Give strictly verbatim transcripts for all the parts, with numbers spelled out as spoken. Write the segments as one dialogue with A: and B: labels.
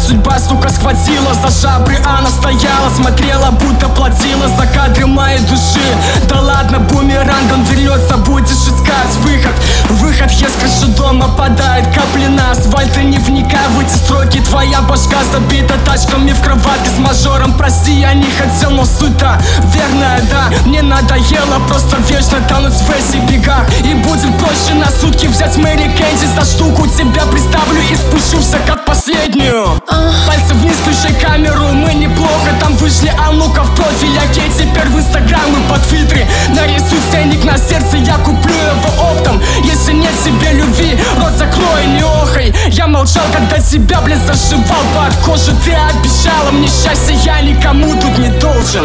A: судьба, сука, схватила за жабры. Она стояла, смотрела, будто платила за кадры моей души. Да ладно, бумерангом вернется, будешь искать выход. Выход, я с крыши дома падает капли на асфальт. И не вникай в эти строки, твоя башка забита тачками в кроватке с мажором. Прости, я не хотел, но суть-то верная, да. Мне надоело просто вечно тонуть в фейсе бегах. И будет проще на сутки взять Мэри Кэнди за штуку. Тебя представлю и спущуся как последнюю. Пальцы вниз, включай камеру, мы неплохо там вышли. А ну-ка в профиль, окей, теперь в инстаграм и под фильтры. Нарисуй ценник на сердце, я куплю его оптом. Если нет себе любви, рот закрой, не охай. Я молчал, когда тебя, блядь, зашивал под кожу. Ты обещала мне счастье, я никому тут не должен.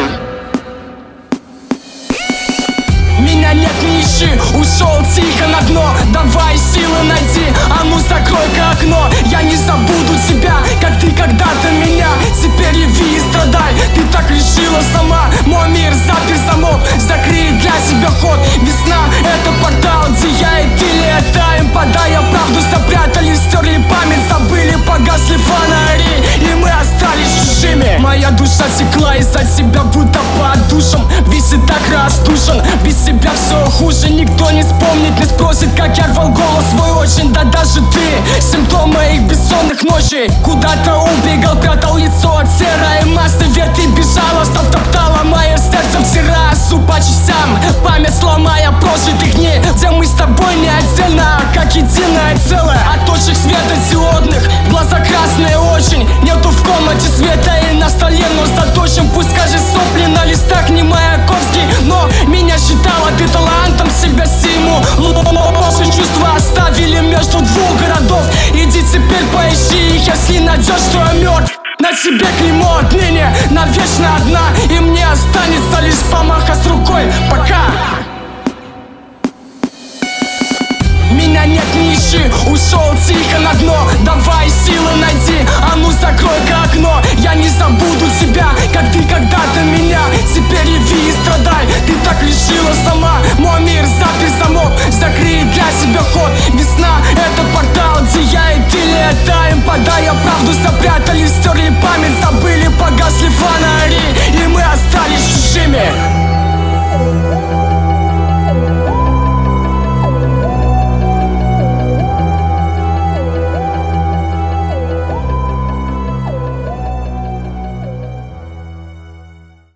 A: Меня нет, не ищи, ушел тихо на дно. Давай силы найди, а ну закрой-ка окно. Я не забуду тебя, как ты когда-то меня. Теперь реви и страдай, ты так решила сама. Мой мир запер замок, закрой для себя ход. Весна — это портал, где я и ты летаем. Подая правду, запрятали, стерли память, забыли, погасли фонари, и мы остались чужими. Моя душа текла из-за тебя, будто под душем. Висит так раздушен, без тебя все хуже. Никто не вспомнит, не спросит, как я рвал голос свой очень. Да даже ты, симптом моих бессонных ночей. Куда-то убегал, прятал лицо от серой массы. Ведь ты бежала, что втоптала мое сердце в террасу по частям. Память сломая прожитых дней, где мы с тобой не отдельно, а как единое целое. От точек светодиодных, глаза красные очень. Нету в комнате света и на столе, но заточим. Пусть скажет сопли на листах, не Маяковский, но меня считала ты талантом, себя симу. Наши чувства оставили между двух городов. Иди теперь поищи их, если найдешь, что я мертв. На тебе клеймо отныне, навечно одна. И мне останется лишь помахать рукой. Пока. Меня нет, не ищи, ушел тихо на дно. Давай силы найди, а ну закрой-ка окно. Я не забуду тебя, как ты когда-то меня. Теперь реви и страдай, ты так решила сама. Мой мир запер замок, закрой для себя ход. Весна — это портал, где я и ты летаем. Подая правду, запрятали, стерли память,